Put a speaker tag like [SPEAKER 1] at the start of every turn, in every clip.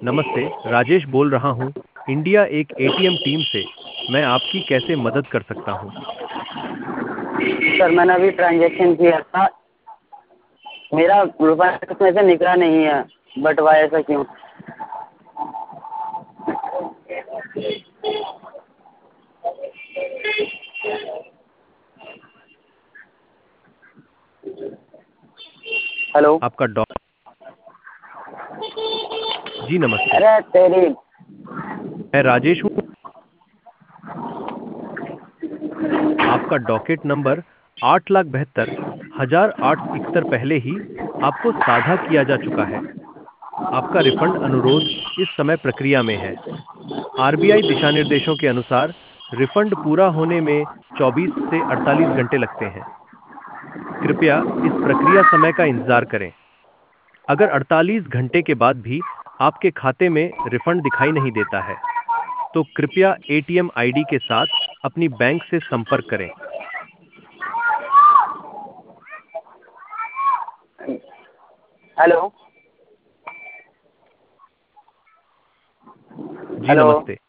[SPEAKER 1] नमस्ते, राजेश बोल रहा हूँ, इंडिया एक एटीएम टीम से। मैं आपकी कैसे मदद कर सकता हूँ?
[SPEAKER 2] सर मैंने अभी ट्रांजेक्शन किया था। मेरा रुपया उसमें से निकला नहीं है। बट वाई ऐसा क्यों? हेलो।
[SPEAKER 1] आपका डॉ जी नमस्ते,
[SPEAKER 2] अरे तेरी।
[SPEAKER 1] मैं राजेश हूँ। आपका डॉकेट नंबर 8,72,871 पहले ही आपको साझा किया जा चुका है। आपका रिफंड अनुरोध इस समय प्रक्रिया में है। आरबीआई दिशा निर्देशों के अनुसार रिफंड पूरा होने में 24 से 48 घंटे लगते हैं। कृपया इस प्रक्रिया समय का इंतजार करें। अगर 48 घंटे के बाद भी आपके खाते में रिफंड दिखाई नहीं देता है, तो कृपया एटीएम आईडी के साथ अपनी बैंक से संपर्क करें।
[SPEAKER 2] हेलो।
[SPEAKER 1] जी
[SPEAKER 2] हेलो।
[SPEAKER 1] नमस्ते।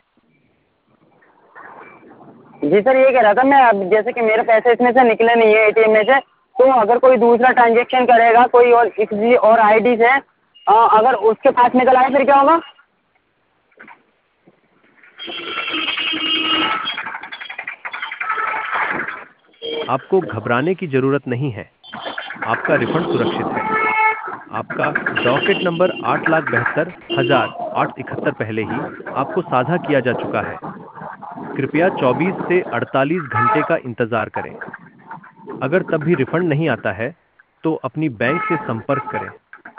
[SPEAKER 2] जी सर, ये कह रहा था मैं, अब जैसे कि मेरे पैसे इसमें से निकले नहीं है एटीएम में से, तो अगर कोई दूसरा ट्रांजेक्शन करेगा कोई और किसी और आईडी से, अगर उसके पास निकल आए फिर क्या होगा?
[SPEAKER 1] आपको घबराने की जरूरत नहीं है। आपका रिफंड सुरक्षित है। आपका डॉकेट नंबर 8,72,871 पहले ही आपको साझा किया जा चुका है। कृपया 24 से 48 घंटे का इंतजार करें। अगर तब भी रिफंड नहीं आता है, तो अपनी बैंक से संपर्क करें।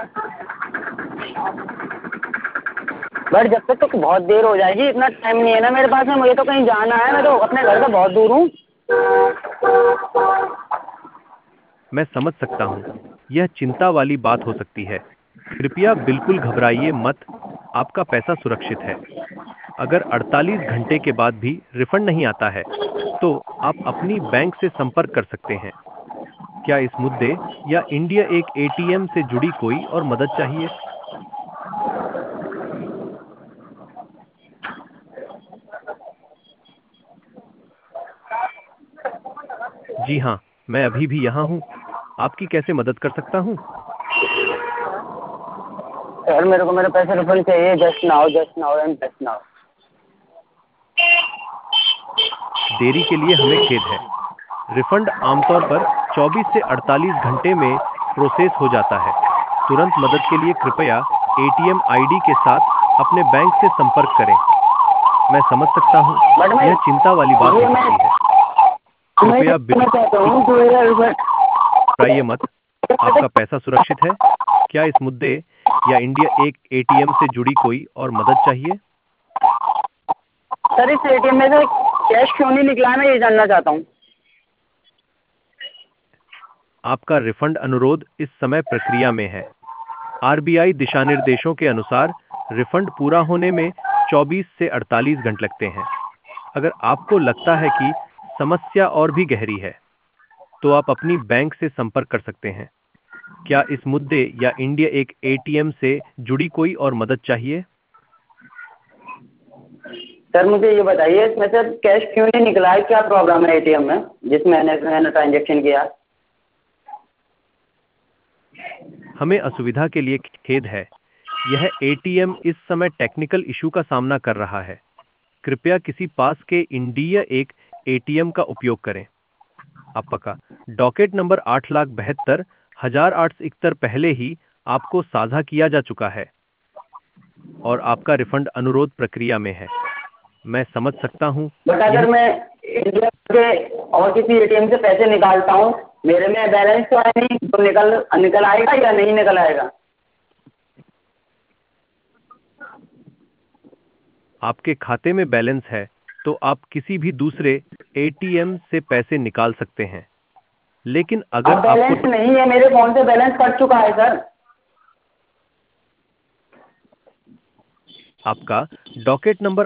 [SPEAKER 2] बट जब तक तो बहुत देर हो जाएगी, इतना टाइम नहीं है ना मेरे पास में। मुझे तो कहीं जाना है, मैं तो अपने घर से बहुत दूर हूँ।
[SPEAKER 1] मैं समझ सकता हूँ, यह चिंता वाली बात हो सकती है। कृपया बिल्कुल घबराइए मत। आपका पैसा सुरक्षित है। अगर 48 घंटे के बाद भी रिफंड नहीं आता है, तो आप अपनी बैंक से संपर्क कर सकते हैं। क्या इस मुद्दे या इंडिया एक एटीएम से जुड़ी कोई और मदद चाहिए? जी हाँ, मैं अभी भी यहाँ हूँ। आपकी कैसे मदद कर सकता हूँ?
[SPEAKER 2] सर मेरे को मेरे पैसे रिफंड चाहिए, just now, just now and just now.
[SPEAKER 1] देरी के लिए हमें खेद है। रिफंड आमतौर पर 24 से 48 घंटे में प्रोसेस हो जाता है। तुरंत मदद के लिए कृपया एटीएम आईडी के साथ अपने बैंक से संपर्क करें। मैं समझ सकता हूँ,
[SPEAKER 2] बट मैं
[SPEAKER 1] यह चिंता वाली बात
[SPEAKER 2] ये
[SPEAKER 1] हो सकती है।
[SPEAKER 2] मैं
[SPEAKER 1] कृपया
[SPEAKER 2] कहना चाहता हूँ कि मेरा रिफंड।
[SPEAKER 1] घबराइए मत। आपका पैसा सुरक्षित है। क्या इस मुद्दे या इंडिया एक एटीएम से जुड़ी कोई और मदद चाहिए?
[SPEAKER 2] सर इस एटीएम में से कैश क्यों नहीं निकला है, मैं ये जानना चाहता हूँ।
[SPEAKER 1] आपका रिफंड अनुरोध इस समय प्रक्रिया में है। आरबीआई दिशा निर्देशों के अनुसार रिफंड पूरा होने में 24 से 48 घंटे लगते हैं। अगर आपको लगता है कि समस्या और भी गहरी है, तो आप अपनी बैंक से संपर्क कर सकते हैं। क्या इस मुद्दे या इंडिया एक एटीएम से जुड़ी कोई और मदद चाहिए?
[SPEAKER 2] सर मुझे ये बताइए, इसमें से कैश क्यों नहीं निकला है? क्या प्रॉब्लम है एटीएम में जिसमें मैंने ट्रांजेक्शन किया?
[SPEAKER 1] हमें असुविधा के लिए खेद है। यह एटीएम इस समय टेक्निकल इशू का सामना कर रहा है। कृपया किसी पास के इंडिया एक एटीएम का उपयोग करें। आपका डॉकेट नंबर 8,72,871 पहले ही आपको साझा किया जा चुका है और आपका रिफंड अनुरोध प्रक्रिया में है। मैं समझ सकता हूँ,
[SPEAKER 2] बट
[SPEAKER 1] यह
[SPEAKER 2] अगर मैं इंडिया के और किसी एटीएम से पैसे निकालता हूँ, मेरे में बैलेंस तो है नहीं, तो निकल निकल आएगा या नहीं निकल आएगा?
[SPEAKER 1] आपके खाते में बैलेंस है, तो आप किसी भी दूसरे एटीएम से पैसे निकाल सकते हैं। लेकिन
[SPEAKER 2] अब
[SPEAKER 1] अगर आपको
[SPEAKER 2] बैलेंस नहीं है, मेरे फोन से बैलेंस कट चुका है सर।
[SPEAKER 1] आपका डॉकेट नंबर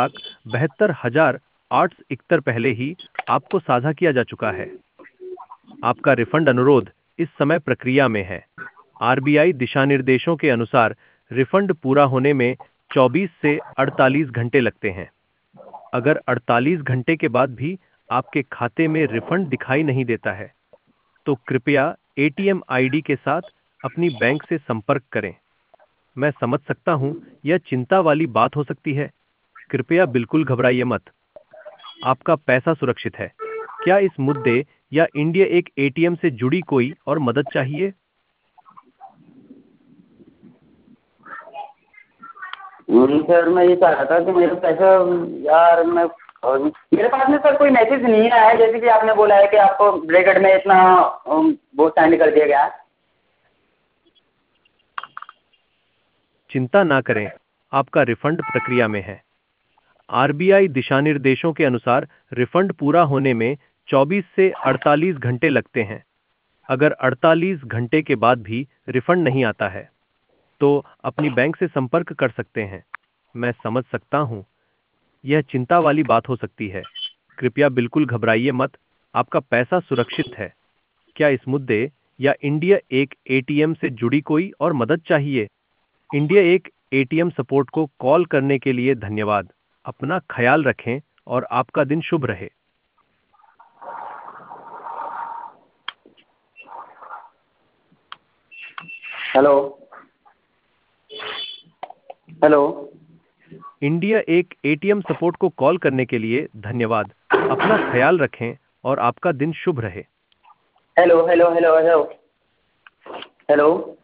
[SPEAKER 1] 8,72,871 पहले ही आपको साझा किया जा चुका है। आपका रिफंड अनुरोध इस समय प्रक्रिया में है। आरबीआई दिशा निर्देशों के अनुसार रिफंड पूरा होने में 24 से 48 घंटे लगते हैं। अगर 48 घंटे के बाद भी आपके खाते में रिफंड दिखाई नहीं देता है, तो कृपया एटीएम आईडी के साथ अपनी बैंक से संपर्क करें। मैं समझ सकता हूं, यह चिंता वाली बात हो सकती है। कृपया बिल्कुल घबराइए मत। आपका पैसा सुरक्षित है। क्या इस मुद्दे या इंडिया एक एटीएम से जुड़ी कोई और मदद चाहिए?
[SPEAKER 2] सर मैं ये चाह रहा था कि मेरा पैसा, यार मैं, मेरे पास में सर कोई मैसेज नहीं आया है, जैसे कि आपने बोला है कि आपको ब्रैकेट में इतना वो सेंड कर दिया गया है।
[SPEAKER 1] चिंता ना करें, आपका रिफंड प्रक्रिया में है। आरबीआई दिशानिर्देशों के अनुसार रिफंड पूरा होने में 24 से 48 घंटे लगते हैं। अगर 48 घंटे के बाद भी रिफंड नहीं आता है, तो अपनी बैंक से संपर्क कर सकते हैं। मैं समझ सकता हूं, यह चिंता वाली बात हो सकती है। कृपया बिल्कुल घबराइए मत। आपका पैसा सुरक्षित है। क्या इस मुद्दे या इंडिया एक एटीएम से जुड़ी कोई और मदद चाहिए? इंडिया एक एटीएम सपोर्ट को कॉल करने के लिए धन्यवाद। अपना ख्याल रखें और आपका दिन शुभ रहे।
[SPEAKER 2] हेलो। हेलो।
[SPEAKER 1] इंडिया एक एटीएम सपोर्ट को कॉल करने के लिए धन्यवाद। अपना ख्याल रखें और आपका दिन शुभ रहे।
[SPEAKER 2] Hello hello hello hello hello.